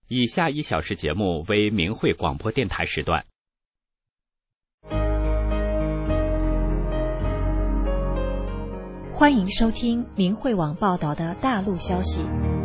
以下1小时节目为明慧广播电台时段。 欢迎收听明慧网报道的大陆消息。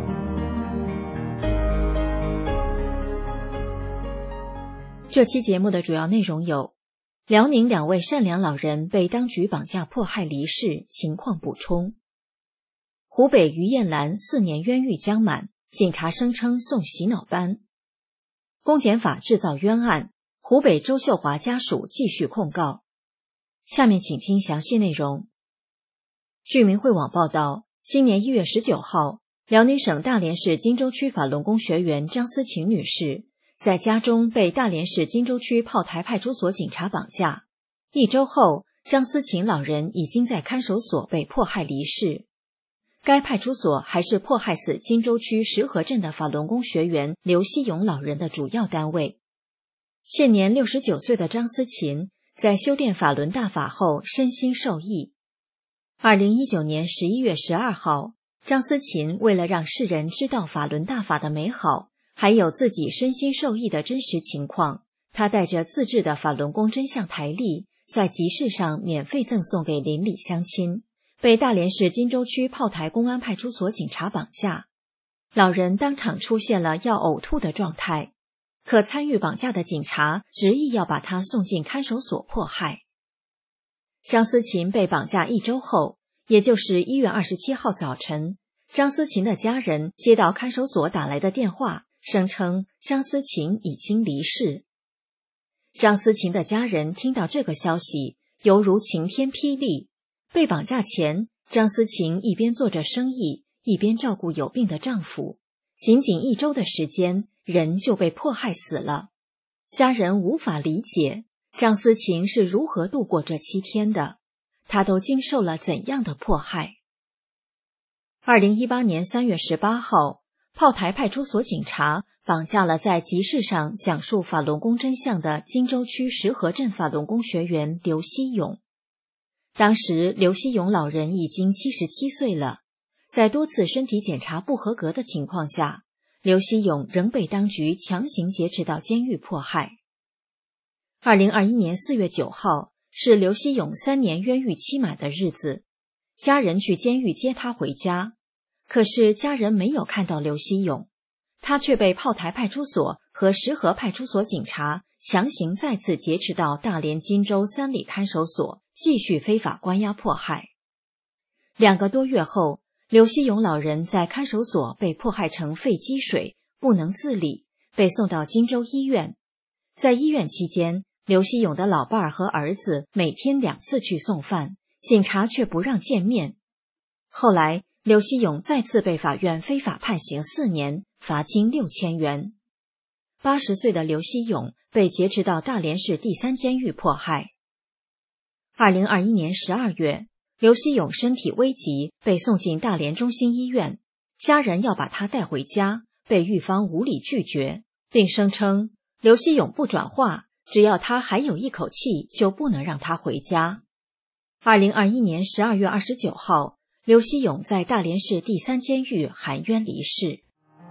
这期节目的主要内容有：辽宁2位善良老人被当局绑架迫害离世，情况补充；湖北于艳兰4年冤狱将满，警察声称送洗脑班；公检法制造冤案，湖北周秀华家属继续控告。下面请听详细内容。据明慧网报道，今年1月19号，辽宁省大连市金州区法轮功学员张思琴女士在家中被大连市金州区炮台派出所警察绑架。1周后，张思琴老人已经在看守所被迫害离世。该派出所还是迫害死金州区石河镇的法轮功学员刘希勇老人的主要单位。现年69岁的张思琴在修炼法轮大法后身心受益。2019年11月12号，张思琴为了让世人知道法轮大法的美好，还有自己身心受益的真实情况，他带着自制的法轮功真相台历，在集市上免费赠送给邻里乡亲，被大连市金州区炮台公安派出所警察绑架。老人当场出现了要呕吐的状态，可参与绑架的警察执意要把他送进看守所迫害。张思琴被绑架1周后，也就是1月27号早晨，张思琴的家人接到看守所打来的电话，声称张思琴已经离世。张思琴的家人听到这个消息，犹如晴天霹雳。被绑架前，张思琴一边做着生意，一边照顾有病的丈夫，仅仅1周的时间，人就被迫害死了。家人无法理解张思琴是如何度过这7天的，她都经受了怎样的迫害。2018年3月18号，炮台派出所警察绑架了在集市上讲述法轮功真相的金州区石河镇法轮功学员刘希勇。当时刘希勇老人已经77岁了，在多次身体检查不合格的情况下，刘希勇仍被当局强行劫持到监狱迫害。2021年4月9号是刘希勇3年冤狱期满的日子，家人去监狱接他回家，可是家人没有看到刘希勇，他却被炮台派出所和石河派出所警察强行再次劫持到大连金州3里看守所，继续非法关押迫害。2个多月后，刘希勇老人在看守所被迫害成肺积水，不能自理，被送到金州医院。在医院期间，刘希勇的老伴儿和儿子每天2次去送饭，警察却不让见面。后来，刘希勇再次被法院非法判刑4年，罚金6000元。80岁的刘希勇被劫持到大连市第3监狱迫害。2021年12月，刘希勇身体危急，被送进大连中心医院，家人要把他带回家，被狱方无理拒绝，并声称刘希勇不转化，只要他还有一口气，就不能让他回家。2021年12月29号，刘希勇在大连市第3监狱含冤离世。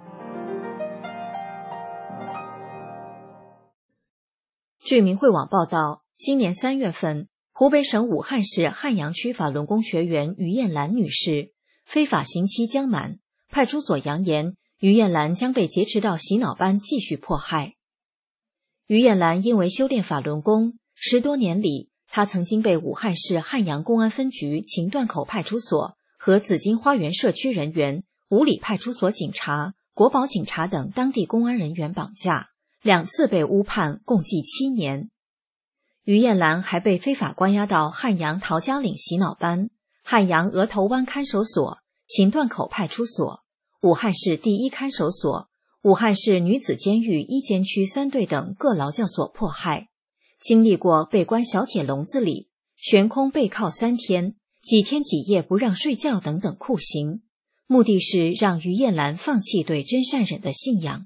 据明慧网报道，今年3月份，湖北省武汉市汉阳区法轮功学员于艳兰女士非法刑期将满，派出所扬言于艳兰将被劫持到洗脑班继续迫害。于艳兰因为修炼法轮功10多年里，她曾经被武汉市汉阳公安分局秦段口派出所和紫金花园社区人员、五里派出所警察、国保警察等当地公安人员绑架，2次被误判，共计7年。于艳兰还被非法关押到汉阳陶家岭洗脑班、汉阳额头湾看守所、秦段口派出所、武汉市第1看守所、武汉市女子监狱1监区3队等各劳教所迫害，经历过被关小铁笼子里、悬空背靠3天、几天几夜不让睡觉等等酷刑，目的是让于艳兰放弃对真善忍的信仰。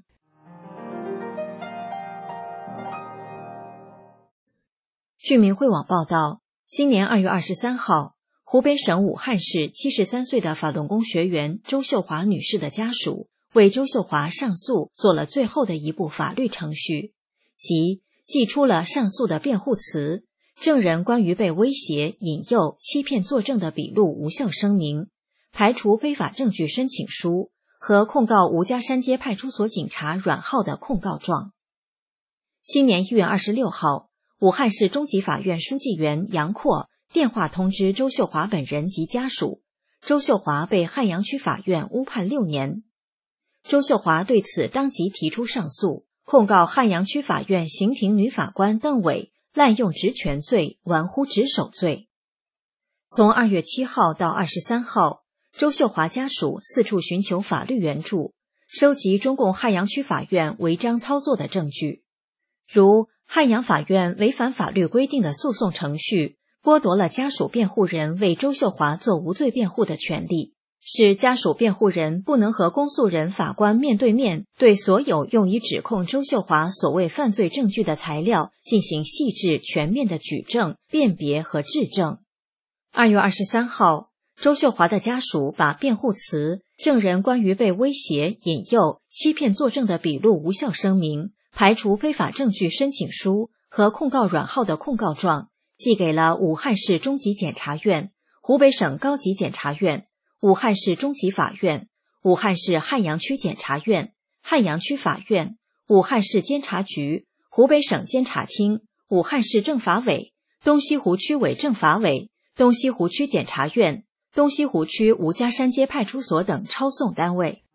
据明慧网报道，今年2月23号，湖北省武汉市73岁的法轮功学员周秀华女士的家属为周秀华上诉做了最后的一步法律程序，即寄出了上诉的辩护词、证人关于被威胁、引诱、欺骗作证的笔录无效声明、排除非法证据申请书和控告吴家山街派出所警察阮浩的控告状。今年1月26号，武汉市中级法院书记员杨阔电话通知周秀华本人及家属，周秀华被汉阳区法院误判6年。周秀华对此当即提出上诉，控告汉阳区法院刑庭女法官邓伟滥用职权罪、玩忽职守罪。从2月7号到23号，周秀华家属四处寻求法律援助，收集中共汉阳区法院违章操作的证据，如汉阳法院违反法律规定的诉讼程序，剥夺了家属辩护人为周秀华做无罪辩护的权利，使家属辩护人不能和公诉人法官面对面对所有用以指控周秀华所谓犯罪证据的材料进行细致全面的举证、辨别和质证。2月23号，周秀华的家属把辩护词、证人关于被威胁、引诱、欺骗作证的笔录无效声明、排除非法证据申请书和控告阮浩的控告状寄给了武汉市中级检察院、湖北省高级检察院、武汉市中级法院、武汉市汉阳区检察院、汉阳区法院、武汉市监察局、湖北省监察厅、武汉市政法委、东西湖区委政法委、东西湖区检察院、东西湖区吴家山街派出所等抄送单位。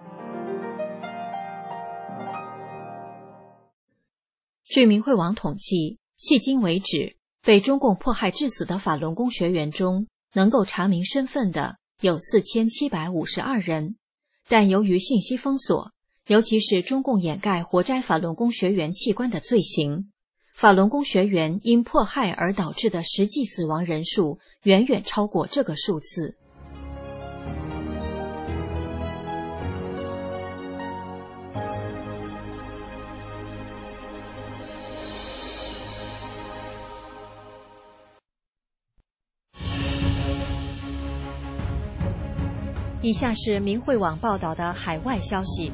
据明慧网统计，迄今为止，被中共迫害致死的法轮功学员中，能够查明身份的有4752人，但由于信息封锁，尤其是中共掩盖活摘法轮功学员器官的罪行，法轮功学员因迫害而导致的实际死亡人数远远超过这个数字。以下是明慧网报道的海外消息，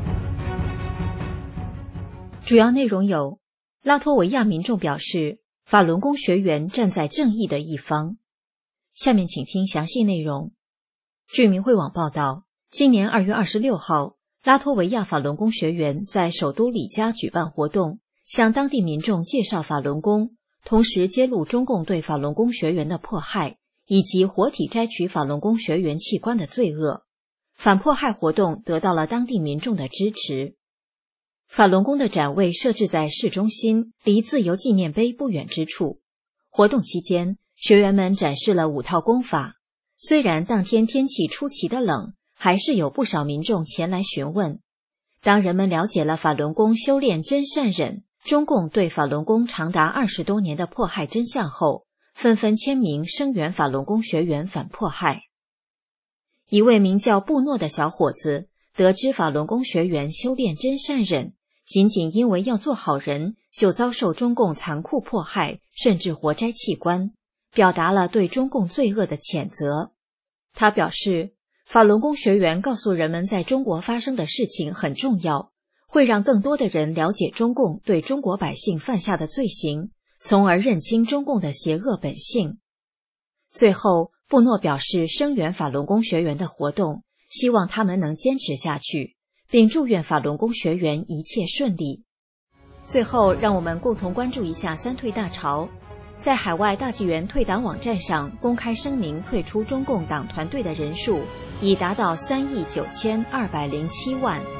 主要内容有：拉脱维亚民众表示，法轮功学员站在正义的一方。下面请听详细内容。据明慧网报道，今年2月26号，拉脱维亚法轮功学员在首都里加举办活动，向当地民众介绍法轮功，同时揭露中共对法轮功学员的迫害，以及活体摘取法轮功学员器官的罪恶。反迫害活动得到了当地民众的支持。法轮功的展位设置在市中心，离自由纪念碑不远之处。活动期间，学员们展示了5套功法。虽然当天天气出奇的冷，还是有不少民众前来询问。当人们了解了法轮功修炼真善忍，中共对法轮功长达20多年的迫害真相后，纷纷签名声援法轮功学员反迫害。一位名叫布诺的小伙子得知法轮功学员修炼真善忍，仅仅因为要做好人，就遭受中共残酷迫害，甚至活摘器官，表达了对中共罪恶的谴责。他表示，法轮功学员告诉人们在中国发生的事情很重要，会让更多的人了解中共对中国百姓犯下的罪行，从而认清中共的邪恶本性。最后，布诺表示声援法轮功学员的活动，希望他们能坚持下去，并祝愿法轮功学员一切顺利。最后，让我们共同关注一下三退大潮。在海外大纪元退党网站上公开声明退出中共党团队的人数已达到3.9207亿。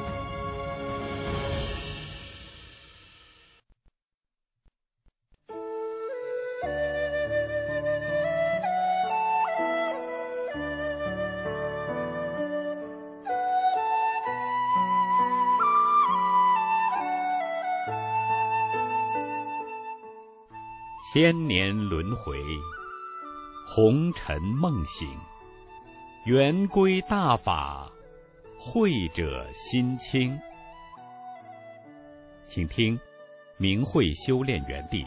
千年轮回，红尘梦醒，圆规大法，慧者心清。请听明慧修炼园地。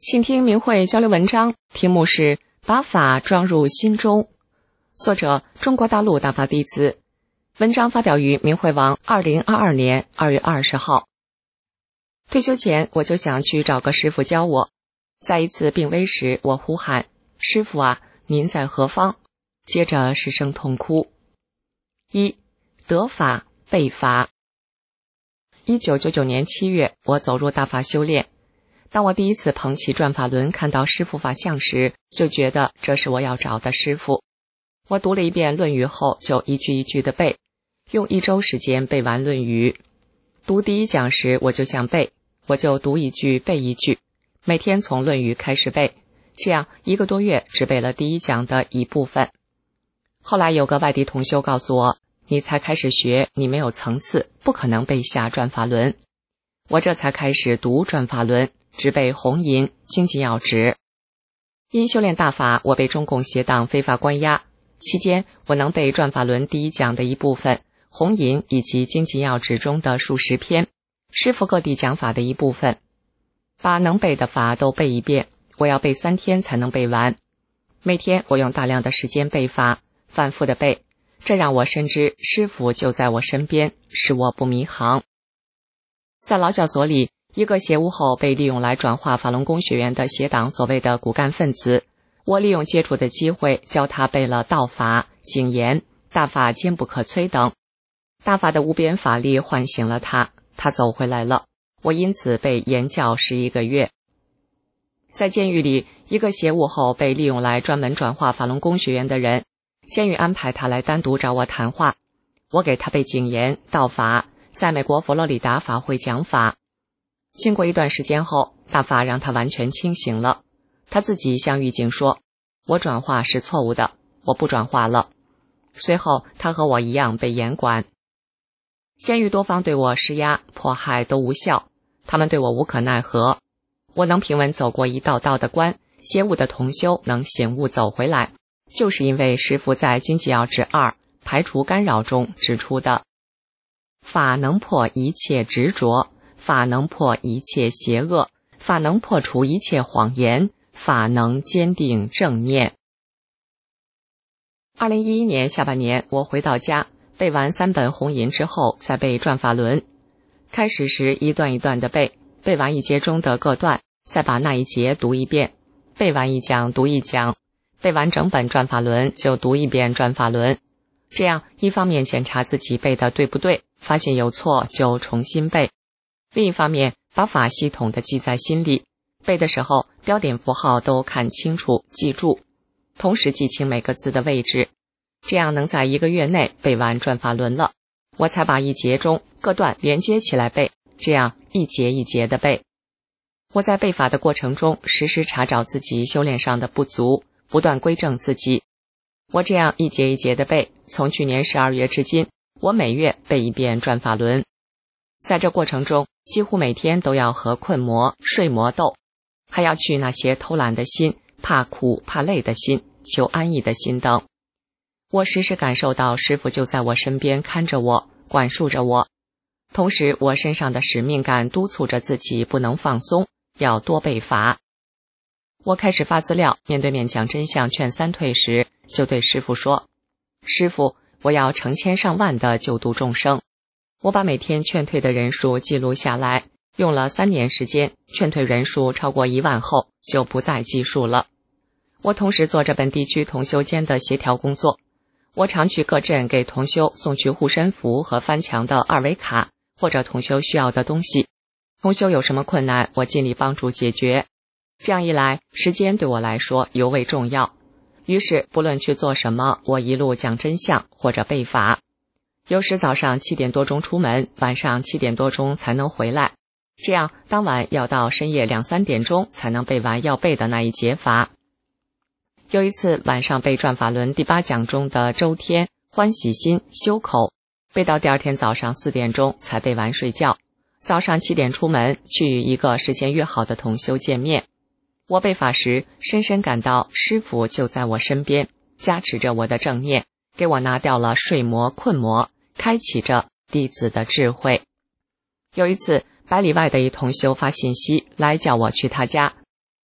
请听明慧交流文章，题目是把法装入心中，作者中国大陆大法弟子。文章发表于明慧网2022年2月20号。退休前我就想去找个师傅教我，在一次病危时，我呼喊：师傅啊，您在何方？接着失声痛哭。一、得法背法。1999年7月，我走入大法修炼。当我第一次捧起转法轮，看到师父法像时，就觉得这是我要找的师父。我读了一遍《论语》后，就一句一句的背，用1周时间背完《论语》。读第一讲时，我就想背，我就读一句背一句，每天从《论语》开始背，这样1个多月只背了第一讲的一部分。后来有个外地同修告诉我，你才开始学，你没有层次，不可能背下转法轮。我这才开始读转法轮，只背红银、经济要旨。因修炼大法，我被中共邪党非法关押，期间我能背转法轮第一讲的一部分，红银以及经济要旨中的数十篇，师父各地讲法的一部分，把能背的法都背一遍，我要背3天才能背完。每天我用大量的时间背法，反复的背，这让我深知师父就在我身边，使我不迷航。在劳教所里，一个邪巫后被利用来转化法轮功学员的邪党所谓的骨干分子，我利用接触的机会教他背了道法、警言、大法坚不可摧等。大法的无边法力唤醒了他，他走回来了，我因此被严教11个月。在监狱里，一个邪巫后被利用来专门转化法轮功学员的人，监狱安排他来单独找我谈话，我给他背警言、道法，在美国佛罗里达法会讲法。经过一段时间后，大法让他完全清醒了，他自己向狱警说，我转化是错误的，我不转化了。随后他和我一样被严管。监狱多方对我施压迫害都无效，他们对我无可奈何。我能平稳走过一道道的关，邪物的同修能醒悟走回来，就是因为师父在经济要旨2排除干扰中指出的，法能破一切执着，法能破一切邪恶，法能破除一切谎言，法能坚定正念。2011年下半年，我回到家，背完3本红银之后，再背转法轮。开始时一段一段的背，背完一节中的各段，再把那一节读一遍，背完一讲读一讲，背完整本转法轮就读一遍转法轮。这样一方面检查自己背的对不对，发现有错就重新背，另一方面把法系统的记在心里，背的时候标点符号都看清楚记住，同时记清每个字的位置，这样能在1个月内背完转法轮了。我才把一节中各段连接起来背，这样一节一节的背。我在背法的过程中时时查找自己修炼上的不足，不断归正自己。我这样一节一节的背，从去年12月至今，我每月背一遍转法轮。在这过程中，几乎每天都要和困魔、睡魔斗，还要去那些偷懒的心、怕苦怕累的心、求安逸的心等。我时时感受到师父就在我身边看着我，管束着我，同时我身上的使命感督促着自己不能放松，要多背法。我开始发资料，面对面讲真相劝3退时，就对师父说，师父，我要成千上万的救度众生。我把每天劝退的人数记录下来，用了3年时间，劝退人数超过1万后，就不再计数了。我同时做着本地区同修间的协调工作，我常去各镇给同修送去护身符和翻墙的2维卡，或者同修需要的东西。同修有什么困难，我尽力帮助解决。这样一来，时间对我来说尤为重要。于是不论去做什么，我一路讲真相或者背法。有时早上7点多钟出门，晚上7点多钟才能回来，这样当晚要到深夜2、3点钟才能背完要背的那一节法。有一次晚上背转法轮第8讲中的周天、欢喜心、修口，背到第2天早上4点钟才背完睡觉。早上7点出门，去与一个事先约好的同修见面。我背法时，深深感到师父就在我身边，加持着我的正念，给我拿掉了睡魔、困魔，开启着弟子的智慧。有一次，百里外的一同修发信息来叫我去他家，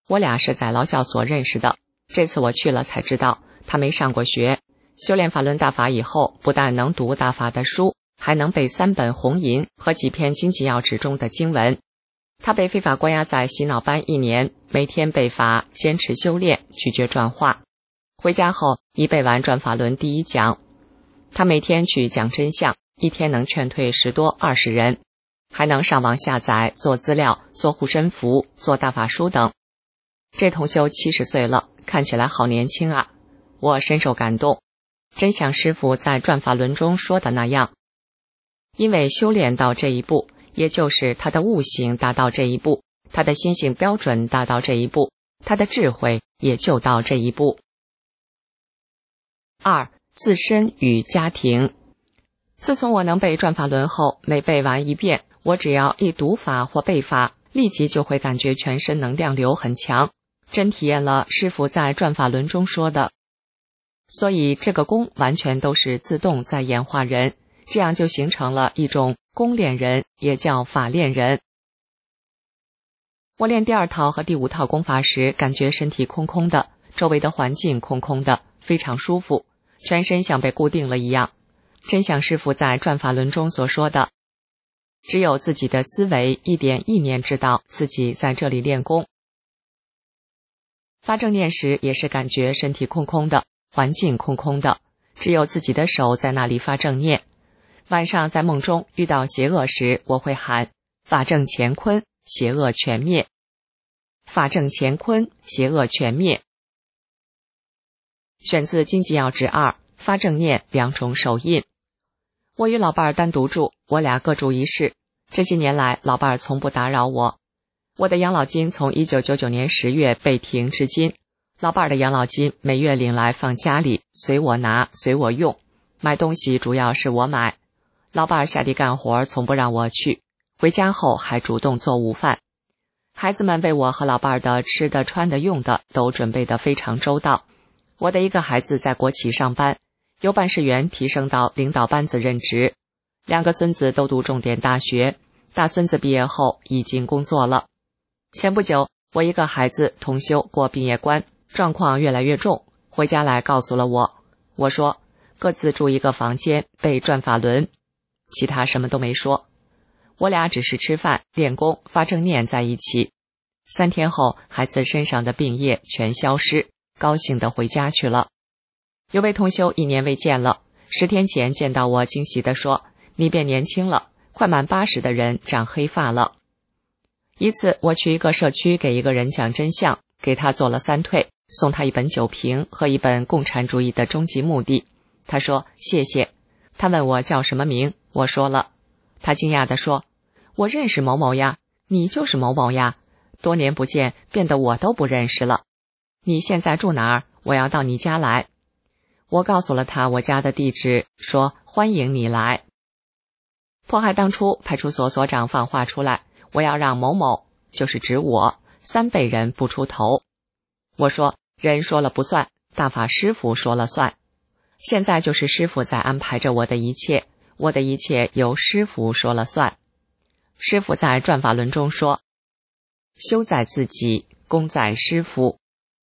我俩是在劳教所认识的，这次我去了才知道他没上过学，修炼法轮大法以后，不但能读大法的书，还能背3本红银和几篇经济要旨中的经文。他被非法关押在洗脑班1年，每天背法，坚持修炼，拒绝转化。回家后已背完转法轮第1讲。他每天去讲真相，一天能劝退10多20人，还能上网下载，做资料，做护身符，做大法书等。这同修70岁了，看起来好年轻啊，我深受感动。真像师父在转法轮中说的那样，因为修炼到这一步，也就是他的悟性达到这一步，他的心性标准达到这一步，他的智慧也就到这一步。2. 自身与家庭。自从我能背转法轮后，每背完一遍，我只要一读法或背法，立即就会感觉全身能量流很强，真体验了师父在转法轮中说的。所以这个功完全都是自动在演化人，这样就形成了一种功练人，也叫法练人。我练第2套和第5套功法时，感觉身体空空的，周围的环境空空的，非常舒服，全身像被固定了一样，真像师父在转法轮中所说的，只有自己的思维一点意念知道自己在这里练功。发正念时也是感觉身体空空的，环境空空的，只有自己的手在那里发正念。晚上在梦中遇到邪恶时，我会喊法正乾坤，邪恶全灭，法正乾坤，邪恶全灭。选自经济要旨2，发正念2重手印。我与老伴儿单独住，我俩各住一室。这些年来，老伴儿从不打扰我。我的养老金从1999年10月被停至今，老伴儿的养老金每月领来放家里，随我拿，随我用。买东西主要是我买，老伴儿下地干活从不让我去，回家后还主动做午饭。孩子们为我和老伴儿的吃的、穿的、用的都准备得非常周到。我的一个孩子在国企上班，由办事员提升到领导班子任职，2个孙子都读重点大学，大孙子毕业后已经工作了。前不久，我一个孩子同修过毕业关，状况越来越重，回家来告诉了我。我说各自住一个房间，背转法轮，其他什么都没说。我俩只是吃饭、练功、发正念在一起。3天后，孩子身上的病液全消失，高兴地回家去了。有位同修1年未见了，10天前见到我，惊喜地说：“你变年轻了，快满80的人长黑发了。”一次，我去一个社区给一个人讲真相，给他做了3退，送他一本酒瓶和一本《共产主义的终极目的》。他说谢谢。他问我叫什么名，我说了。他惊讶地说：“我认识某某呀，你就是某某呀，多年不见，变得我都不认识了。你现在住哪儿？我要到你家来。”我告诉了他我家的地址，说欢迎你来。迫害当初派出所所长放话出来，我要让某某，就是指我，3辈人不出头。我说人说了不算，大法师父说了算。现在就是师父在安排着我的一切，我的一切由师父说了算。师父在转法轮中说：“修在自己，功在师父。”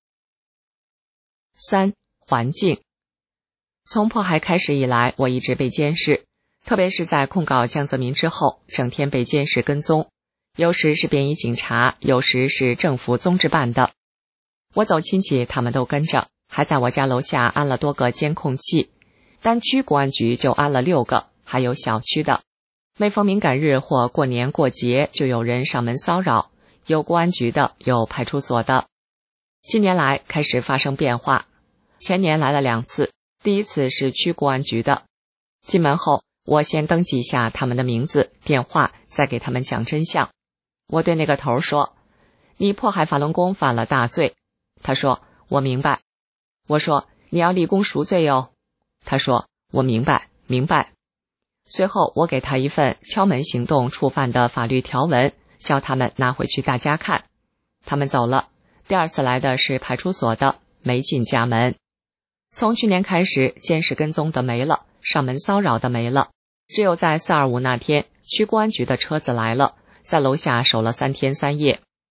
3. 环境。从迫害开始以来，我一直被监视，特别是在控告江泽民之后，整天被监视跟踪，有时是便衣警察，有时是政府综治办的。我走亲戚，他们都跟着，还在我家楼下安了多个监控器，单区公安局就安了6个，还有小区的。每逢敏感日或过年过节，就有人上门骚扰，有公安局的，有派出所的。近年来开始发生变化，前年来了2次，第一次是区公安局的。进门后，我先登记一下他们的名字、电话，再给他们讲真相。我对那个头说：“你迫害法轮功犯了大罪。”他说：“我明白。”我说：“你要立功赎罪哟。”他说：“我明白，明白。”随后我给他一份敲门行动触犯的法律条文，叫他们拿回去大家看。他们走了。第2次来的是派出所的，没进家门。从去年开始，监视跟踪的没了，上门骚扰的没了，只有在425那天，区公安局的车子来了，在楼下守了3天3夜。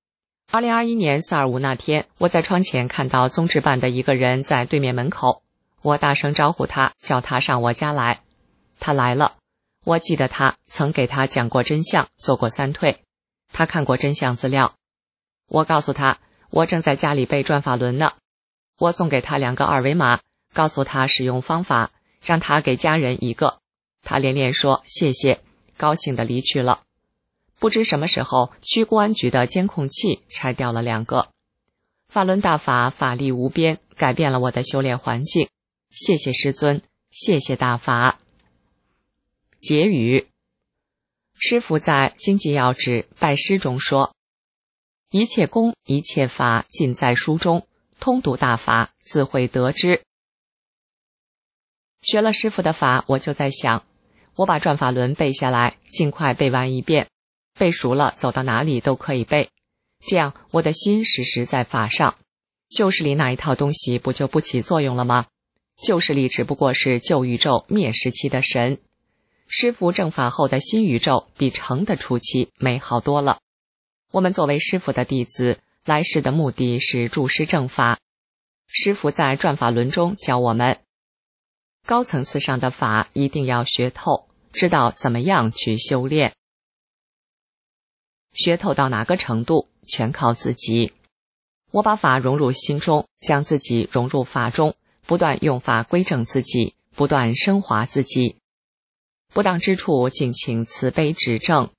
2021年425那天，我在窗前看到宗志办的一个人在对面门口，我大声招呼他，叫他上我家来。他来了，我记得他曾给他讲过真相，做过3退，他看过真相资料。我告诉他，我正在家里背转法轮呢。我送给他2个二维码，告诉他使用方法，让他给家人1个。他连连说谢谢，高兴地离去了。不知什么时候，区公安局的监控器拆掉了2个。法轮大法法力无边，改变了我的修炼环境。谢谢师尊，谢谢大法。结语：师父在《经济要旨拜师》中说，一切功一切法尽在书中，通读大法自会得知。学了师父的法，我就在想，我把转法轮背下来，尽快背完一遍，背熟了走到哪里都可以背，这样我的心时时在法上，旧势力那一套东西不就不起作用了吗？旧势力只不过是旧宇宙灭时期的神，师父正法后的新宇宙比成的初期美好多了。我们作为师父的弟子，来世的目的是助师正法。师父在转法轮中教我们，高层次上的法一定要学透，知道怎么样去修炼。学透到哪个程度，全靠自己。我把法融入心中，将自己融入法中，不断用法归正自己，不断升华自己。不当之处，敬请慈悲指正。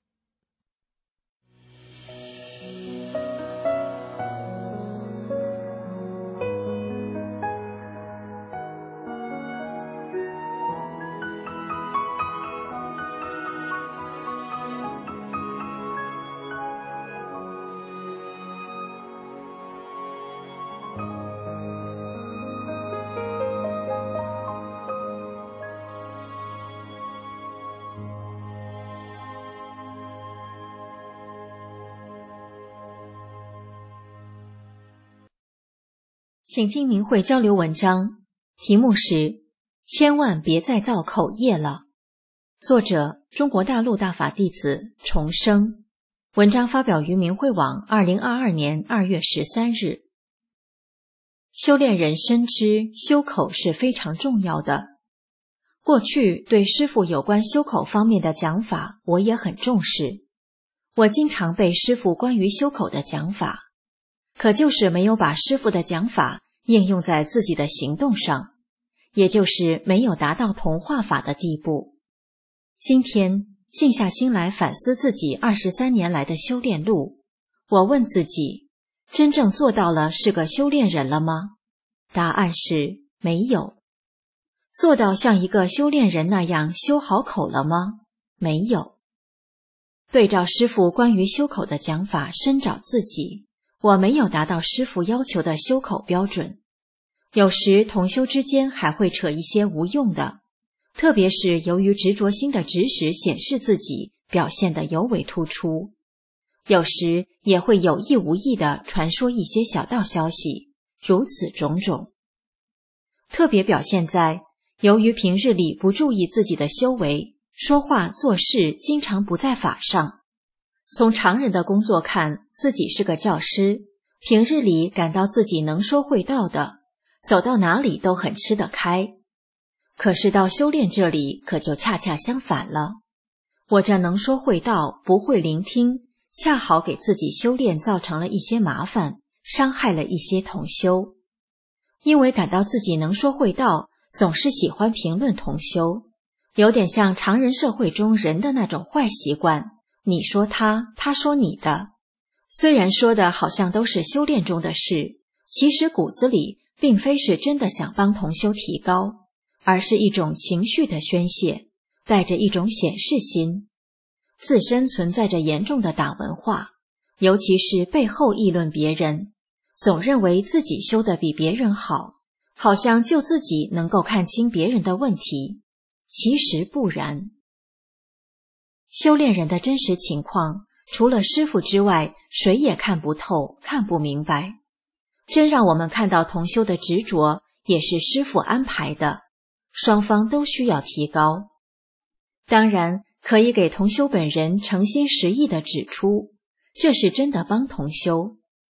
请听明慧交流文章，题目是千万别再造口业了。作者中国大陆大法弟子重生。文章发表于明慧网2022年2月13日。修炼人深知修口是非常重要的。过去对师父有关修口方面的讲法，我也很重视。我经常背师父关于修口的讲法，可就是没有把师父的讲法应用在自己的行动上，也就是没有达到同化法的地步。今天静下心来反思自己23年来的修炼路，我问自己，真正做到了是个修炼人了吗？答案是没有。做到像一个修炼人那样修好口了吗？没有。对照师父关于修口的讲法，深找自己，我没有达到师父要求的修口标准。有时同修之间还会扯一些无用的，特别是由于执着心的指使显示自己表现得尤为突出。有时也会有意无意地传说一些小道消息，如此种种。特别表现在由于平日里不注意自己的修为，说话做事经常不在法上。从常人的工作看，自己是个教师，平日里感到自己能说会道的，走到哪里都很吃得开。可是到修炼这里可就恰恰相反了。我这能说会道，不会聆听，恰好给自己修炼造成了一些麻烦，伤害了一些同修。因为感到自己能说会道，总是喜欢评论同修，有点像常人社会中人的那种坏习惯，你说他，他说你的。虽然说的好像都是修炼中的事，其实骨子里并非是真的想帮同修提高，而是一种情绪的宣泄，带着一种显示心。自身存在着严重的党文化，尤其是背后议论别人，总认为自己修得比别人好，好像就自己能够看清别人的问题，其实不然。修炼人的真实情况，除了师父之外，谁也看不透，看不明白。真让我们看到同修的执着，也是师父安排的，双方都需要提高。当然，可以给同修本人诚心实意地指出，这是真的帮同修，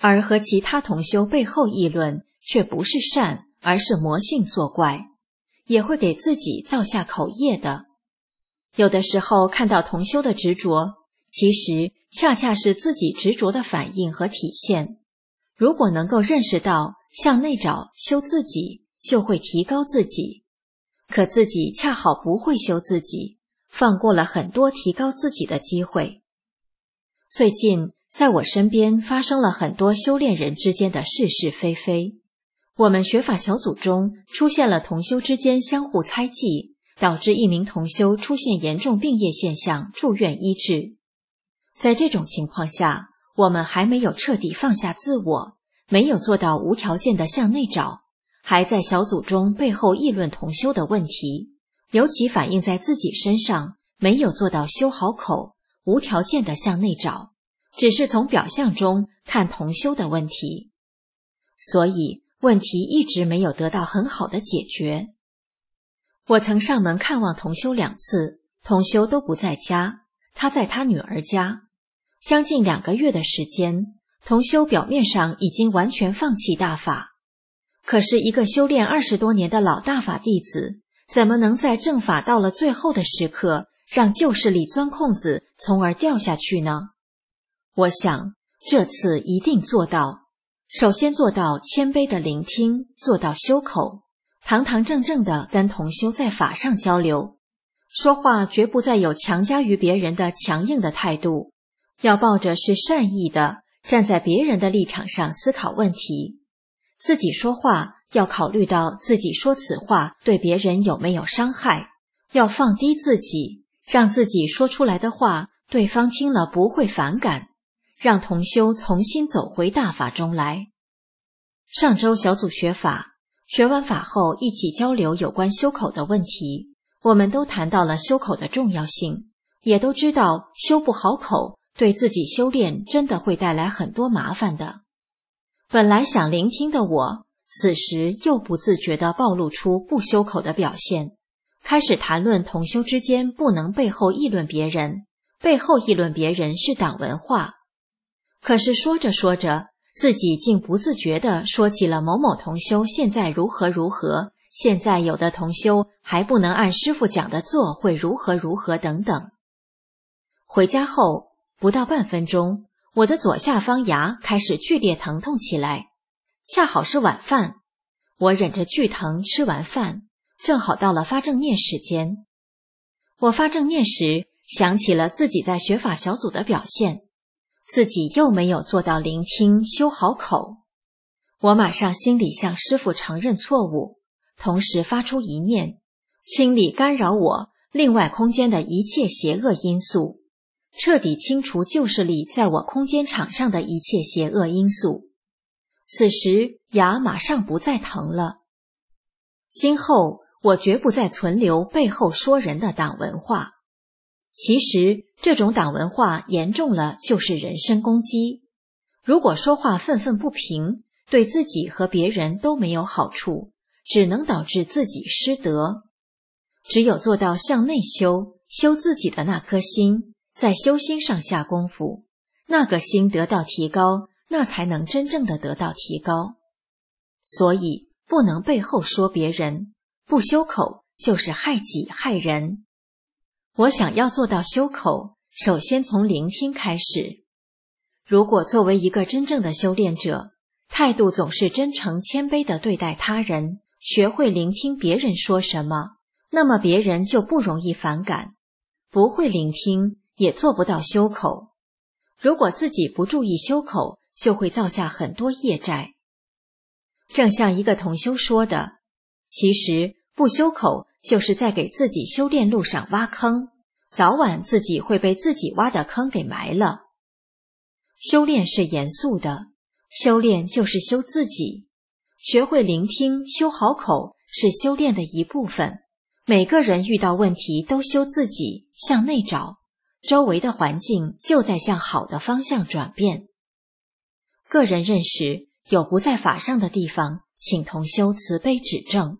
而和其他同修背后议论却不是善，而是魔性作怪，也会给自己造下口业的。有的时候看到同修的执着，其实恰恰是自己执着的反应和体现。如果能够认识到向内找修自己，就会提高自己。可自己恰好不会修自己，放过了很多提高自己的机会。最近在我身边发生了很多修炼人之间的是是非非，我们学法小组中出现了同修之间相互猜忌，导致一名同修出现严重病业现象，住院医治。在这种情况下，我们还没有彻底放下自我，没有做到无条件的向内找，还在小组中背后议论同修的问题，尤其反映在自己身上，没有做到修好口，无条件的向内找，只是从表象中看同修的问题，所以问题一直没有得到很好的解决。我曾上门看望同修2次，同修都不在家，他在他女儿家。将近2个月的时间，同修表面上已经完全放弃大法，可是一个修炼20多年的老大法弟子，怎么能在正法到了最后的时刻，让旧势力钻空子，从而掉下去呢？我想这次一定做到。首先做到谦卑的聆听，做到修口，堂堂正正地跟同修在法上交流，说话绝不再有强加于别人的强硬的态度，要抱着是善意的，站在别人的立场上思考问题。自己说话要考虑到自己说此话对别人有没有伤害，要放低自己，让自己说出来的话对方听了不会反感，让同修重新走回大法中来。上周小组学法，学完法后一起交流有关修口的问题，我们都谈到了修口的重要性，也都知道修不好口对自己修炼真的会带来很多麻烦的。本来想聆听的我，此时又不自觉地暴露出不修口的表现，开始谈论同修之间不能背后议论别人，背后议论别人是党文化。可是说着说着，自己竟不自觉地说起了某某同修现在如何如何，现在有的同修还不能按师父讲的做，会如何如何等等。回家后不到半分钟，我的左下方牙开始剧烈疼痛起来，恰好是晚饭，我忍着剧疼吃完饭，正好到了发正念时间。我发正念时想起了自己在学法小组的表现，自己又没有做到聆听修好口，我马上心里向师父承认错误，同时发出一念，清理干扰我另外空间的一切邪恶因素，彻底清除旧势力在我空间场上的一切邪恶因素。此时牙马上不再疼了。今后我绝不再存留背后说人的党文化。其实这种党文化严重了就是人身攻击，如果说话愤愤不平，对自己和别人都没有好处，只能导致自己失德。只有做到向内修，修自己的那颗心，在修心上下功夫，那个心得到提高，那才能真正的得到提高。所以不能背后说别人，不修口就是害己害人。我想要做到修口，首先从聆听开始。如果作为一个真正的修炼者，态度总是真诚谦卑地对待他人，学会聆听别人说什么，那么别人就不容易反感。不会聆听，也做不到修口。如果自己不注意修口，就会造下很多业债。正像一个同修说的，其实不修口就是在给自己修炼路上挖坑，早晚自己会被自己挖的坑给埋了。修炼是严肃的，修炼就是修自己，学会聆听，修好口是修炼的一部分。每个人遇到问题都修自己，向内找，周围的环境就在向好的方向转变。个人认识有不在法上的地方，请同修慈悲指正。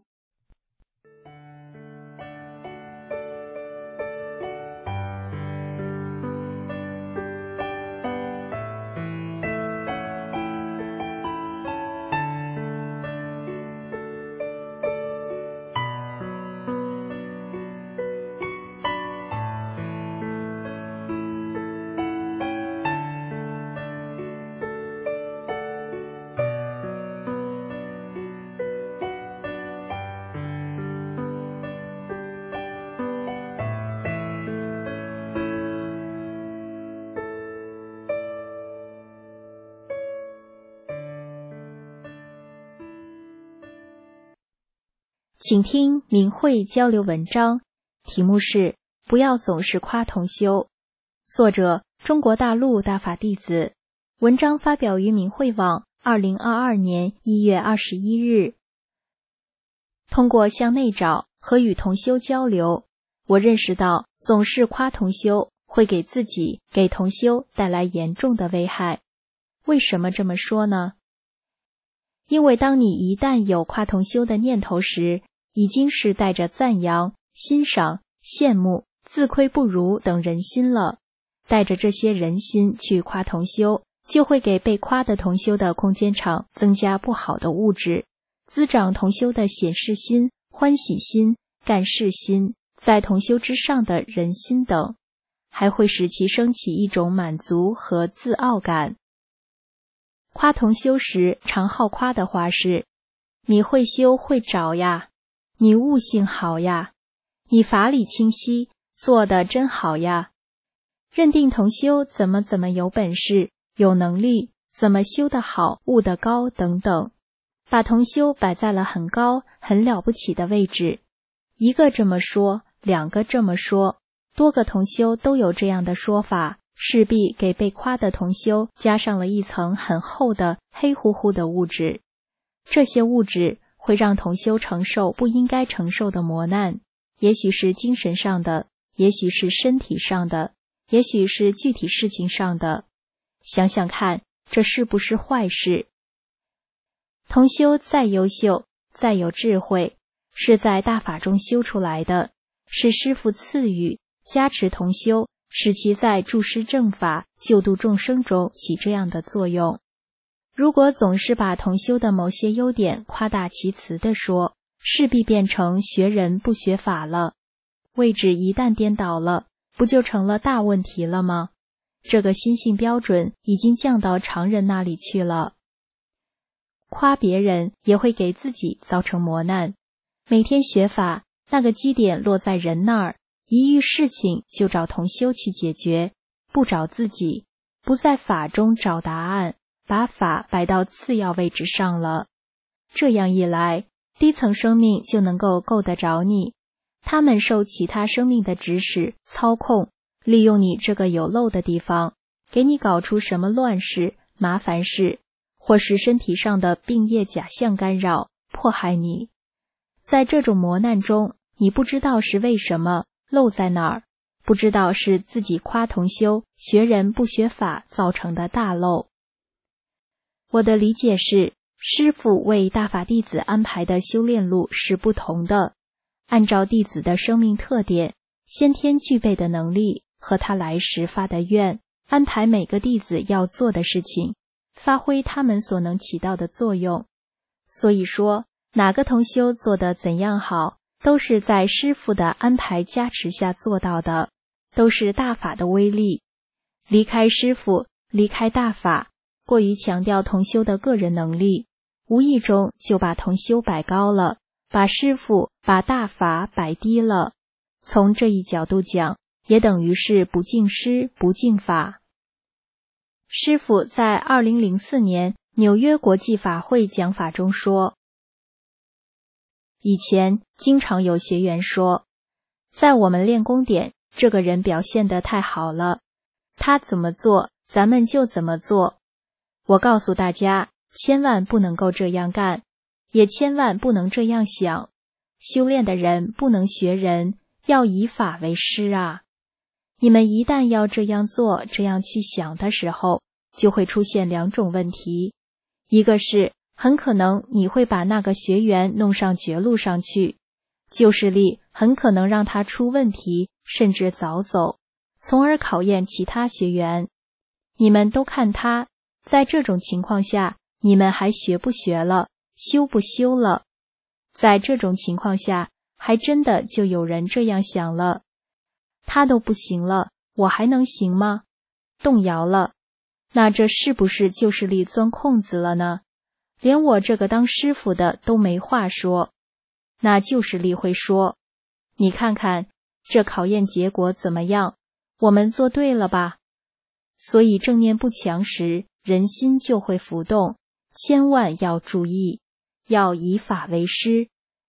请听明慧交流文章，题目是不要总是夸同修，作者中国大陆大法弟子，文章发表于明慧网2022年1月21日。通过向内找和与同修交流，我认识到总是夸同修会给自己、给同修带来严重的危害。为什么这么说呢？因为当你一旦有夸同修的念头时，已经是带着赞扬、欣赏、羡慕、自愧不如等人心了。带着这些人心去夸同修，就会给被夸的同修的空间场增加不好的物质，滋长同修的显示心、欢喜心、干事心，在同修之上的人心等，还会使其升起一种满足和自傲感。夸同修时常好夸的话是：你会修会找呀，你悟性好呀，你法理清晰，做得真好呀，认定同修怎么有本事、有能力，怎么修得好、悟得高等等，把同修摆在了很高、很了不起的位置。一个这么说，两个这么说，多个同修都有这样的说法，势必给被夸的同修加上了一层很厚的黑乎乎的物质。这些物质会让同修承受不应该承受的磨难，也许是精神上的，也许是身体上的，也许是具体事情上的。想想看，这是不是坏事？同修再优秀，再有智慧，是在大法中修出来的，是师父赐予加持同修，使其在助施正法、救度众生中起这样的作用。如果总是把同修的某些优点夸大其词地说，势必变成学人不学法了。位置一旦颠倒了，不就成了大问题了吗？这个心性标准已经降到常人那里去了。夸别人也会给自己造成磨难。每天学法，那个基点落在人那儿，一遇事情就找同修去解决，不找自己，不在法中找答案，把法摆到次要位置上了。这样一来，低层生命就能够够得着你，他们受其他生命的指使、操控，利用你这个有漏的地方，给你搞出什么乱事、麻烦事，或是身体上的病业假象干扰，迫害你。在这种磨难中，你不知道是为什么，漏在哪儿，不知道是自己夸同修、学人不学法造成的大漏。我的理解是，师父为大法弟子安排的修炼路是不同的，按照弟子的生命特点、先天具备的能力和他来时发的愿，安排每个弟子要做的事情，发挥他们所能起到的作用。所以说，哪个同修做得怎样好，都是在师父的安排加持下做到的，都是大法的威力。离开师父，离开大法，过于强调同修的个人能力，无意中就把同修摆高了，把师父、把大法摆低了。从这一角度讲，也等于是不敬师、不敬法。师父在2004年纽约国际法会讲法中说，以前经常有学员说，在我们练功点，这个人表现得太好了，他怎么做，咱们就怎么做。我告诉大家，千万不能够这样干，也千万不能这样想。修炼的人不能学人，要以法为师啊。你们一旦要这样做，这样去想的时候，就会出现两种问题。一个是很可能你会把那个学员弄上绝路上去，旧势力很可能让他出问题，甚至早走，从而考验其他学员。你们都看他，在这种情况下，你们还学不学了，修不修了？在这种情况下，还真的就有人这样想了，他都不行了，我还能行吗？动摇了，那这是不是旧势力钻空子了呢？连我这个当师傅的都没话说。那旧势力会说，你看看这考验结果怎么样，我们做对了吧？所以正念不强时，人心就会浮动，千万要注意，要以法为师，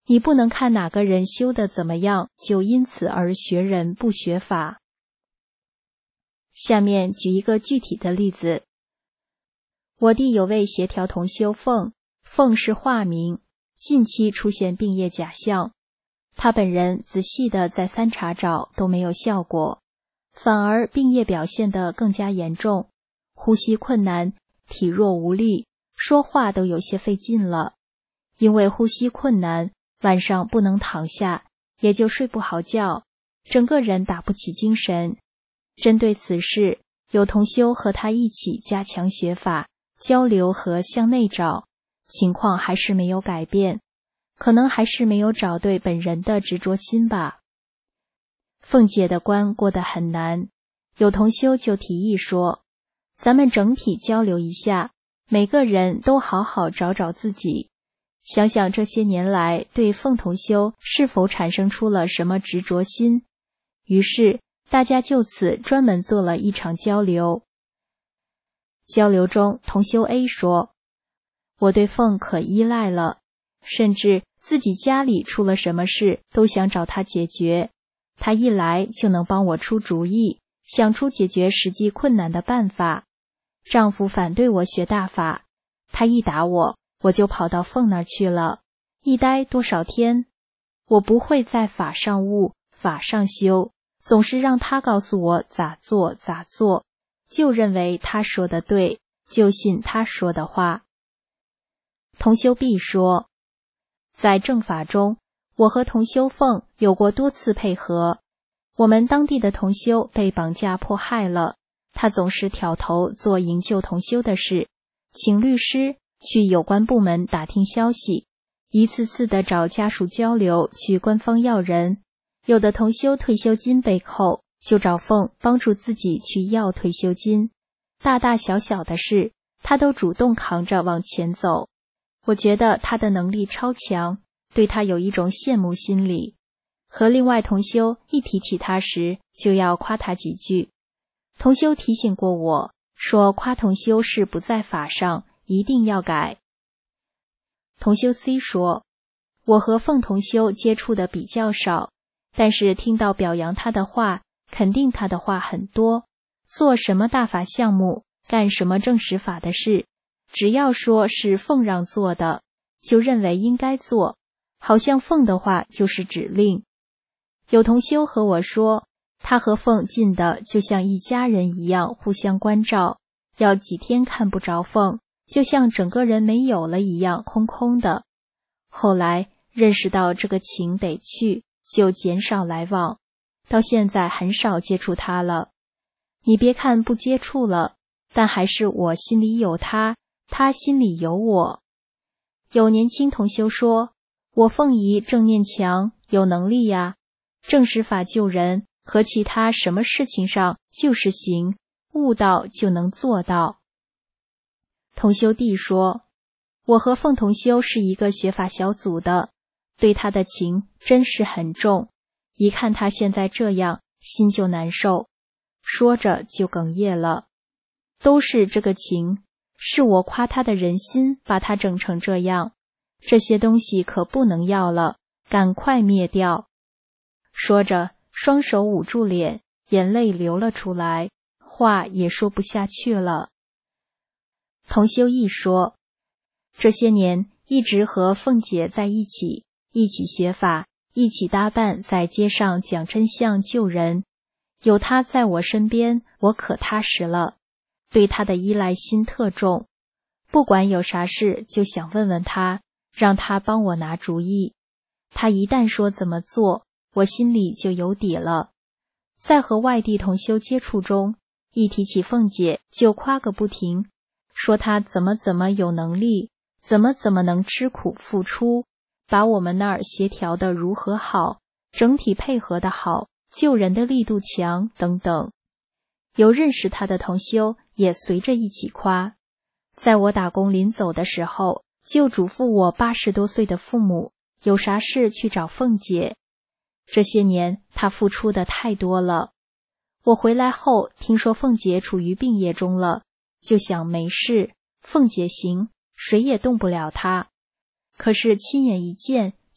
你不能看哪个人修得怎么样，就因此而学人不学法。下面举一个具体的例子。我弟有位协调同修凤，凤是化名，近期出现病业假象，他本人仔细的再三查找都没有效果，反而病业表现得更加严重，呼吸困难，体弱无力，说话都有些费劲了。因为呼吸困难，晚上不能躺下，也就睡不好觉，整个人打不起精神。针对此事，有同修和他一起加强学法，交流和向内找，情况还是没有改变，可能还是没有找对本人的执着心吧。凤姐的关过得很难，有同修就提议说，咱们整体交流一下，每个人都好好找找自己，想想这些年来对凤同修是否产生出了什么执着心。于是大家就此专门做了一场交流。交流中，同修 A 说，我对凤可依赖了，甚至自己家里出了什么事都想找他解决，他一来就能帮我出主意，想出解决实际困难的办法。丈夫反对我学大法，他一打我，我就跑到凤那儿去了，一待多少天。我不会在法上悟，法上修，总是让他告诉我咋做咋做，就认为他说的对，就信他说的话。同修 B 说，在正法中，我和同修凤有过多次配合，我们当地的同修被绑架迫害了，他总是挑头做营救同修的事，请律师去有关部门打听消息，一次次的找家属交流，去官方要人。有的同修退休金被扣，就找凤帮助自己去要退休金，大大小小的事他都主动扛着往前走。我觉得他的能力超强，对他有一种羡慕心理，和另外同修一提起他时就要夸他几句。同修提醒过我，说夸同修是不在法上，一定要改。同修 C 说，我和凤同修接触的比较少，但是听到表扬他的话，肯定他的话很多，做什么大法项目，干什么正实法的事，只要说是凤让做的，就认为应该做，好像凤的话就是指令。有同修和我说，他和凤近的就像一家人一样互相关照，要几天看不着凤，就像整个人没有了一样空空的。后来认识到这个情得去，就减少来往，到现在很少接触他了。你别看不接触了，但还是我心里有他，他心里有我。有年轻同修说，我凤仪正念强，有能力呀，正实法救人和其他什么事情上就是行，悟到就能做到。同修弟说，我和凤同修是一个学法小组的，对他的情真是很重，一看他现在这样，心就难受，说着就哽咽了。都是这个情，是我夸他的人心把他整成这样，这些东西可不能要了，赶快灭掉。说着，双手捂住脸，眼泪流了出来，话也说不下去了。同修义说，这些年一直和凤姐在一起，一起学法，一起搭伴在街上讲真相救人，有她在我身边，我可踏实了，对她的依赖心特重，不管有啥事就想问问她，让她帮我拿主意。她一旦说怎么做，我心里就有底了。在和外地同修接触中，一提起凤姐就夸个不停，说她怎么有能力，怎么能吃苦付出，把我们那儿协调的如何好，整体配合的好，救人的力度强等等。有认识他的同修也随着一起夸。在我打工临走的时候，就嘱咐我80多岁的父母，有啥事去找凤姐。这些年他付出的太多了。我回来后听说凤姐处于病业中了，就想没事，凤姐行，谁也动不了她。可是亲眼一见，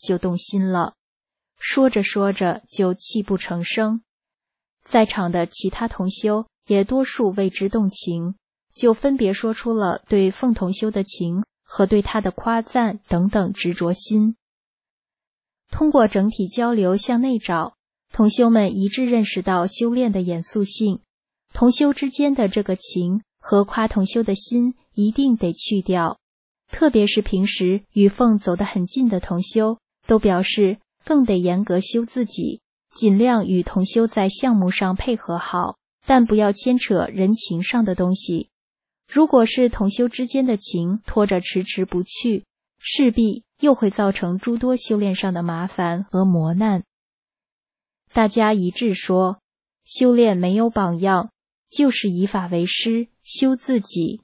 就动心了，说着说着就泣不成声。在场的其他同修也多数为之动情，就分别说出了对凤同修的情和对他的夸赞等等执着心。通过整体交流向内找，同修们一致认识到修炼的严肃性，同修之间的这个情和夸同修的心一定得去掉。特别是平时与凤走得很近的同修，都表示更得严格修自己，尽量与同修在项目上配合好，但不要牵扯人情上的东西。如果是同修之间的情拖着迟迟不去，势必又会造成诸多修炼上的麻烦和磨难。大家一致说，修炼没有榜样，就是以法为师，修自己。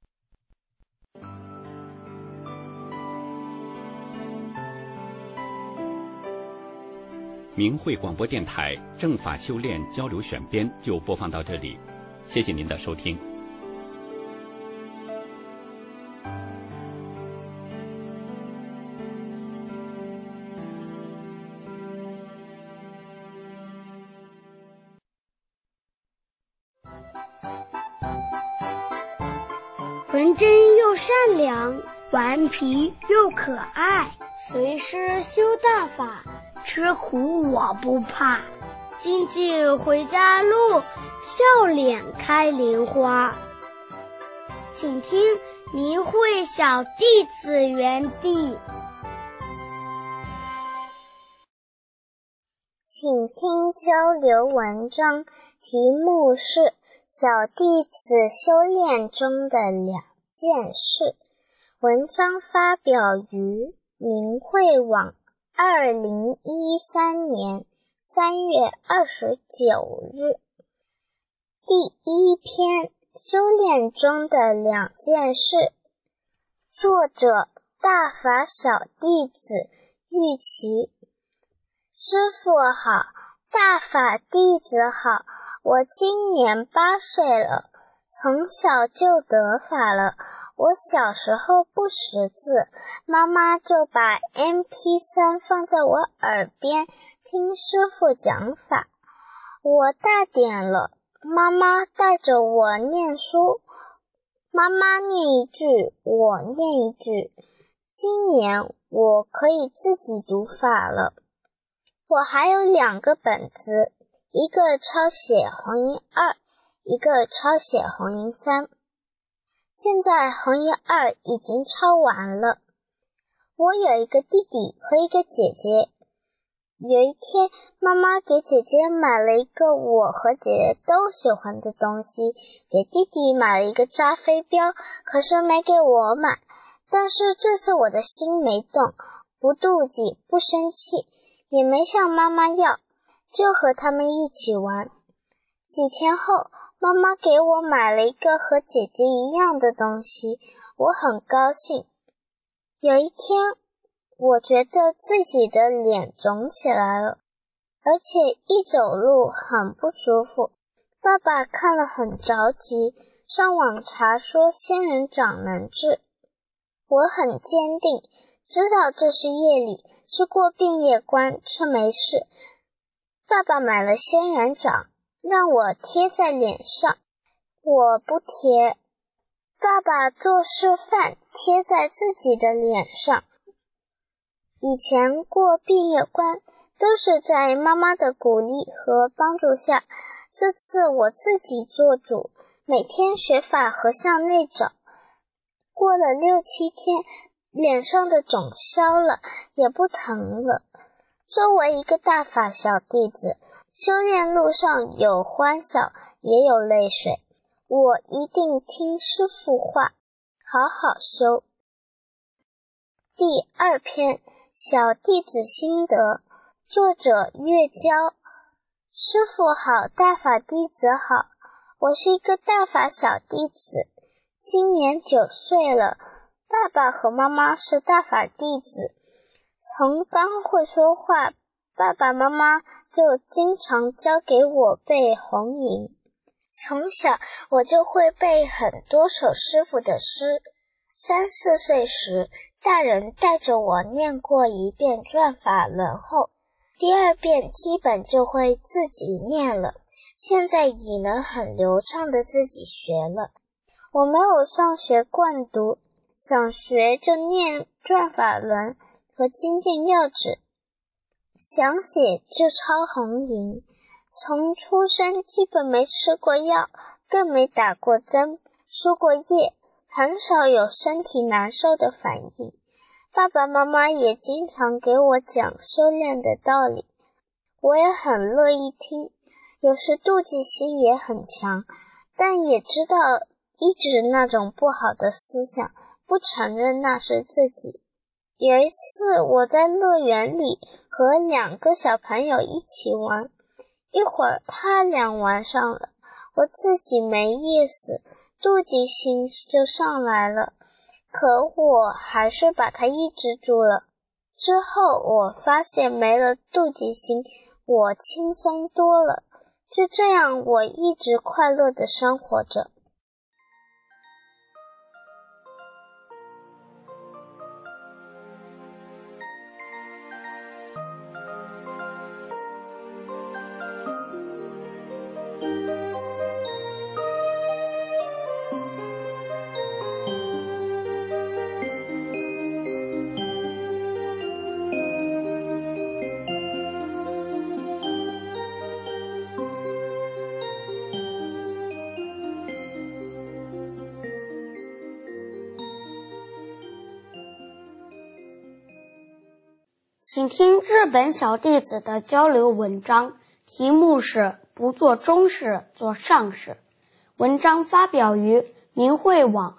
明慧广播电台正法修炼交流选编就播放到这里，谢谢您的收听。 纯真又善良，顽皮又可爱，随师修大法，吃苦我不怕。精进回家路，笑脸开莲花。请听明慧小弟子园地。请听交流文章，题目是小弟子修炼中的2件事。文章发表于明慧网2013年3月29日。第1篇，修炼中的2件事。作者：大法小弟子玉琪。师父好，大法弟子好，我今年8岁了，从小就得法了。我小时候不识字，妈妈就把 MP3 放在我耳边听师父讲法。我大点了，妈妈带着我念书，妈妈念一句，我念一句。今年我可以自己读法了。我还有2个本子，一个抄写红音2，一个抄写红音3。现在红音2已经抄完了。我有一个弟弟和一个姐姐。有一天，妈妈给姐姐买了一个我和姐姐都喜欢的东西，给弟弟买了一个扎飞镖，可是没给我买。但是这次我的心没动，不妒忌，不生气，也没向妈妈要，就和他们一起玩。几天后，妈妈给我买了一个和姐姐一样的东西，我很高兴。有一天，我觉得自己的脸肿起来了，而且一走路很不舒服。爸爸看了很着急，上网查说仙人掌能治。我很坚定，知道这是业力，是过病业关，却没事。爸爸买了仙人掌，让我贴在脸上，我不贴。爸爸做示范，贴在自己的脸上。以前过毕业关都是在妈妈的鼓励和帮助下，这次我自己做主，每天学法和向内找。过了6-7天，脸上的肿消了，也不疼了。作为一个大法小弟子，修炼路上有欢笑，也有泪水。我一定听师父话，好好修。第2篇，小弟子心得，作者月娇。师父好，大法弟子好，我是一个大法小弟子，今年9岁了。爸爸和妈妈是大法弟子，从刚会说话，爸爸妈妈就经常教给我背红吟。从小我就会背很多首师父的诗。3-4岁时大人带着我念过一遍转法轮后，第二遍基本就会自己念了，现在已能很流畅的自己学了。我没有上学惯读，想学就念转法轮和精进要旨，想写就抄红银。从出生基本没吃过药，更没打过针，输过液，很少有身体难受的反应。爸爸妈妈也经常给我讲修炼的道理，我也很乐意听，有时妒忌心也很强，但也知道一直那种不好的思想，不承认那是自己。有一次我在乐园里和2个小朋友一起玩，一会儿他俩玩上了，我自己没意思，妒忌心就上来了，可我还是把它抑制住了。之后我发现没了妒忌心，我轻松多了。就这样，我一直快乐地生活着。 请听日本小弟子的交流文章，题目是不做中事，做上事。文章发表于明慧网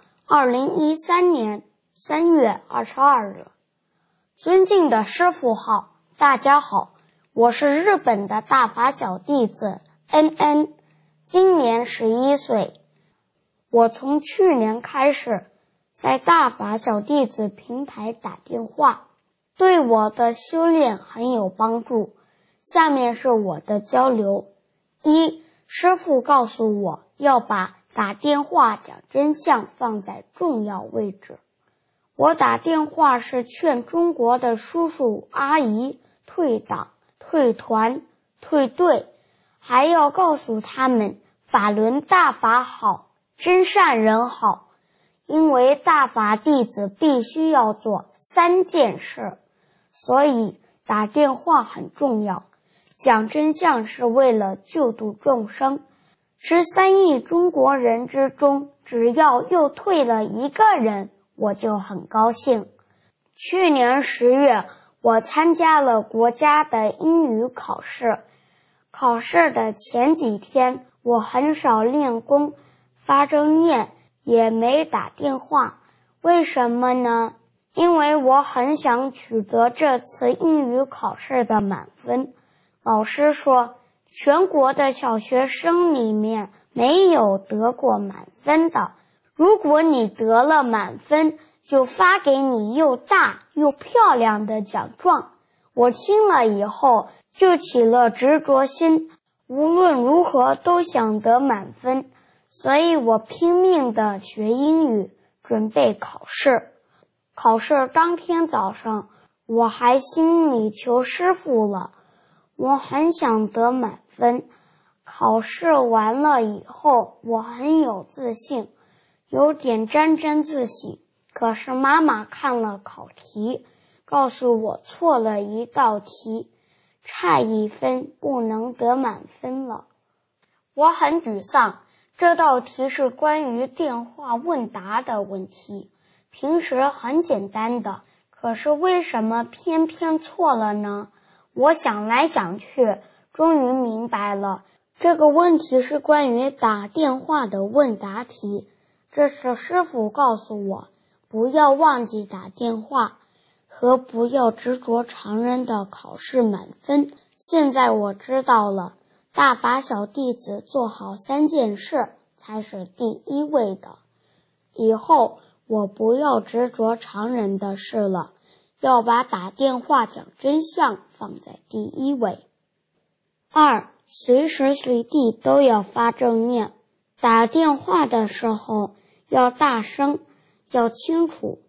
2013年3月22日。尊敬的师父好，大家好，我是日本的大法小弟子 NN， 今年11岁。我从去年开始在大法小弟子平台打电话，对我的修炼很有帮助。下面是我的交流。1. 师父告诉我要把打电话讲真相放在重要位置。我打电话是劝中国的叔叔阿姨退党、退团、退队，还要告诉他们法轮大法好，真善人好，因为大法弟子必须要做3件事。所以打电话很重要，讲真相是为了救度众生。13亿中国人之中，只要又退了1个人，我就很高兴。去年10月，我参加了国家的英语考试。考试的前几天，我很少练功，发正念，也没打电话。为什么呢？因为我很想取得这次英语考试的满分。老师说，全国的小学生里面没有得过满分的，如果你得了满分，就发给你又大又漂亮的奖状。我听了以后就起了执着心，无论如何都想得满分，所以我拼命地学英语，准备考试。考试当天早上，我还心里求师父了，我很想得满分。考试完了以后，我很有自信，有点沾沾自喜。可是妈妈看了考题，告诉我错了一道题，差1分不能得满分了。我很沮丧，这道题是关于电话问答的问题。平时很简单的，可是为什么偏偏错了呢？我想来想去，终于明白了，这个问题是关于打电话的问答题。这是师父告诉我，不要忘记打电话，和不要执着常人的考试满分。现在我知道了，大法小弟子做好3件事才是第1位的。以后我不要执着常人的事了，要把打电话讲真相放在第1位。2. 随时随地都要发正念，打电话的时候要大声，要清楚。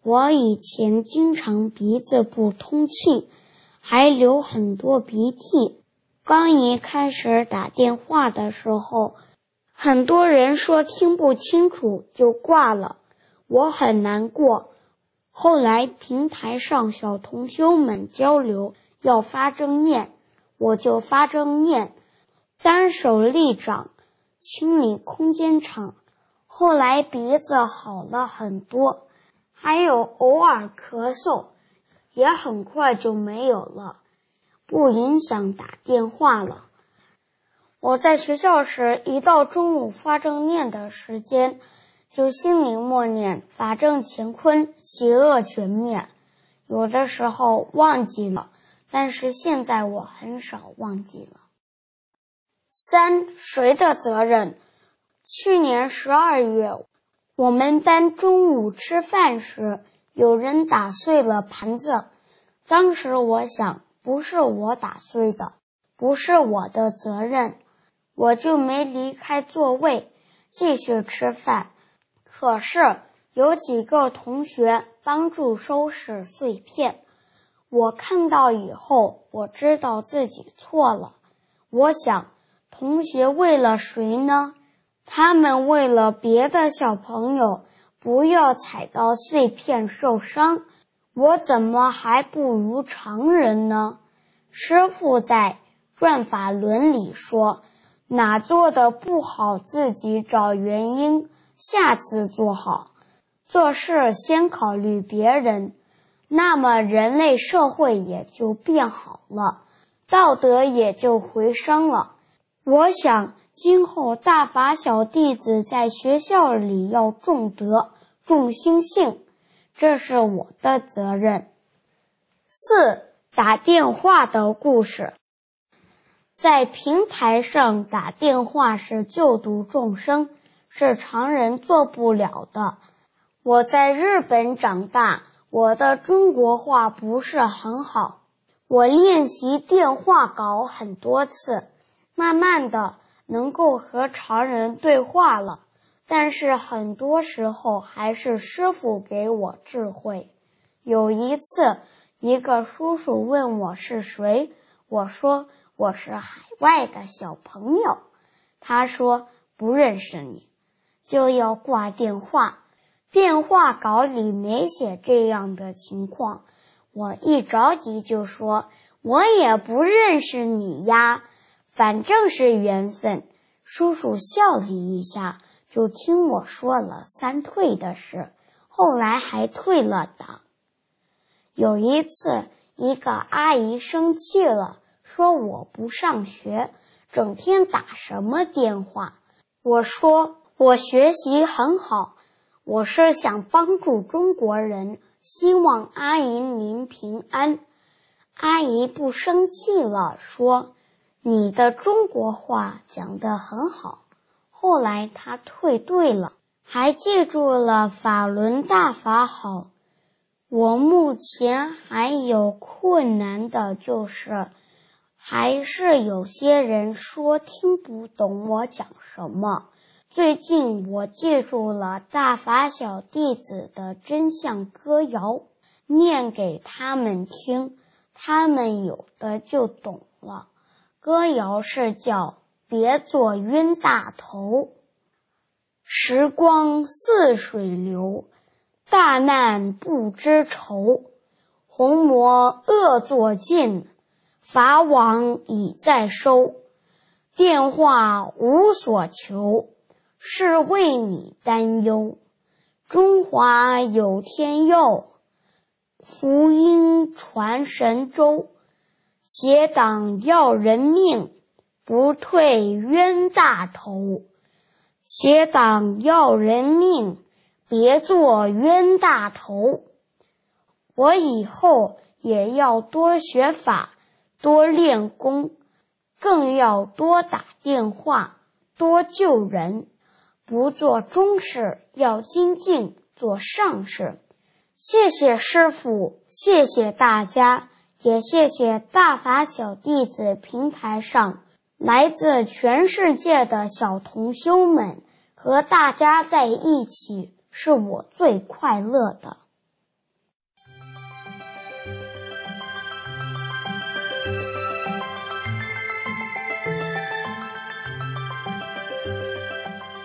我以前经常鼻子不通气，还流很多鼻涕。刚一开始打电话的时候，很多人说听不清楚就挂了，我很难过。后来平台上小同修们交流要发正念，我就发正念，单手立掌，清理空间场。后来鼻子好了很多，还有偶尔咳嗽，也很快就没有了，不影响打电话了。我在学校时，一到中午发正念的时间，就心里默念法正乾坤，邪恶全灭。有的时候忘记了，但是现在我很少忘记了。3. 谁的责任？去年12月，我们班中午吃饭时，有人打碎了盘子。当时我想，不是我打碎的，不是我的责任，我就没离开座位，继续吃饭。可是有几个同学帮助收拾碎片，我看到以后，我知道自己错了。我想，同学为了谁呢？他们为了别的小朋友不要踩到碎片受伤，我怎么还不如常人呢？师父在转法轮里说，哪做的不好自己找原因，下次做好。做事先考虑别人，那么人类社会也就变好了，道德也就回升了。我想今后大法小弟子在学校里要重德重心性，这是我的责任。4. 打电话的故事。在平台上打电话是救度众生，是常人做不了的。我在日本长大，我的中国话不是很好，我练习电话稿很多次，慢慢的能够和常人对话了，但是很多时候还是师父给我智慧。有一次，一个叔叔问我是谁，我说我是海外的小朋友。他说不认识你，就要挂电话。电话稿里没写这样的情况，我一着急就说，我也不认识你呀，反正是缘分。叔叔笑了一下，就听我说了3退的事，后来还退了档。有一次，一个阿姨生气了，说我不上学，整天打什么电话。我说我学习很好，我是想帮助中国人，希望阿姨您平安。阿姨不生气了，说你的中国话讲得很好。后来她退队了，还记住了法轮大法好。我目前还有困难的就是，还是有些人说听不懂我讲什么。最近我记住了大法小弟子的真相歌谣，念给他们听，他们有的就懂了。歌谣是叫别做冤大头。时光似水流，大难不知愁。红魔恶作尽，法网已在收。电话无所求，是为你担忧。中华有天佑，福音传神州。邪党要人命，不退冤大头。邪党要人命，别做冤大头。我以后也要多学法，多练功，更要多打电话，多救人。不做中事，要精进做上事。谢谢师父，谢谢大家，也谢谢大法小弟子平台上来自全世界的小同修们，和大家在一起是我最快乐的。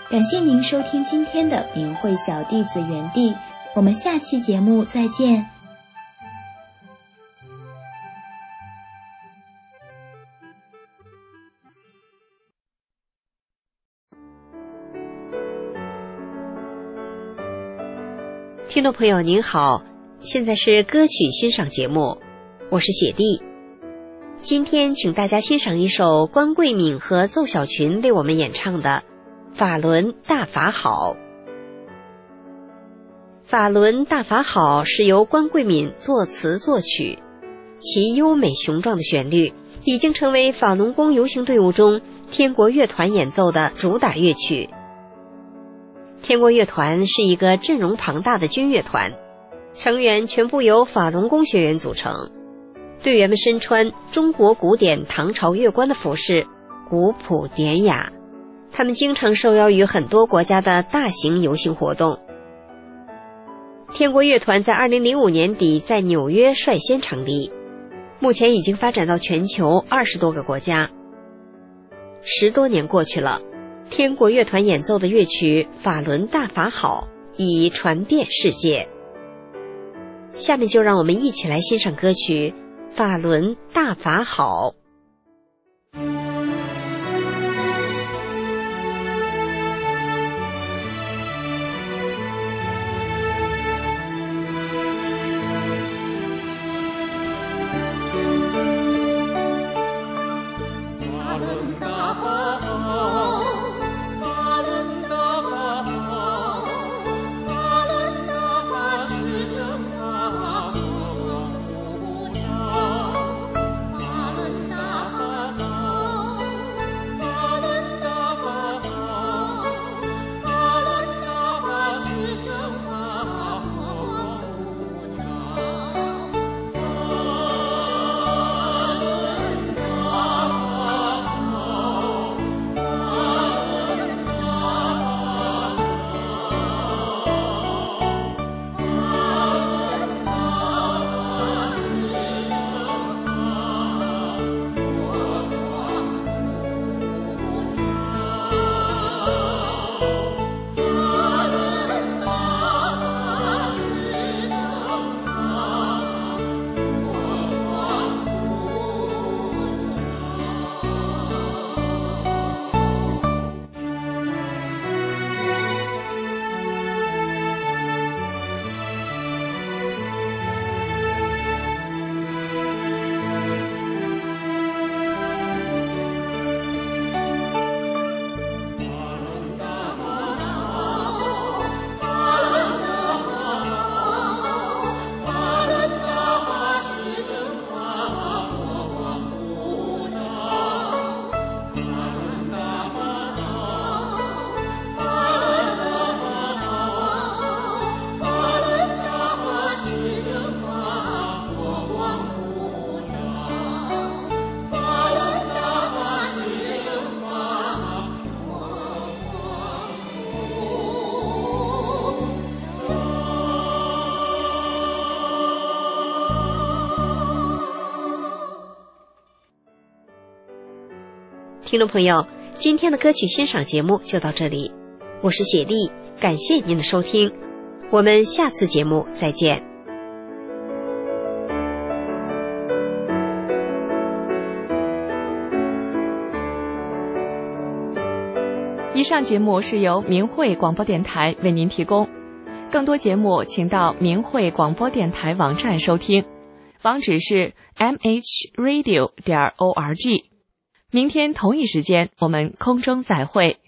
感谢您收听今天的明慧小弟子园地，我们下期节目再见。 听众朋友您好，现在是歌曲欣赏节目，我是雪莉。今天请大家欣赏一首关桂敏和奏小群为我们演唱的《法轮大法好》。法轮大法好是由关桂敏作词作曲，其优美雄壮的旋律已经成为法轮功游行队伍中天国乐团演奏的主打乐曲。天国乐团是一个阵容庞大的军乐团，成员全部由法轮功学员组成，队员们身穿中国古典唐朝乐官的服饰，古朴典雅。他们经常受邀于很多国家的大型游行活动。天国乐团在2005年底在纽约率先成立，目前已经发展到全球20多个国家。10多年过去了，天国乐团演奏的乐曲《法轮大法好》已传遍世界。下面就让我们一起来欣赏歌曲《法轮大法好》。听众朋友，今天的歌曲欣赏节目就到这里，我是雪莉，感谢您的收听，我们下次节目再见。 以上节目是由明慧广播电台为您提供，更多节目请到明慧广播电台网站收听，网址是 mhradio.org。明天同一时间，我们空中再会。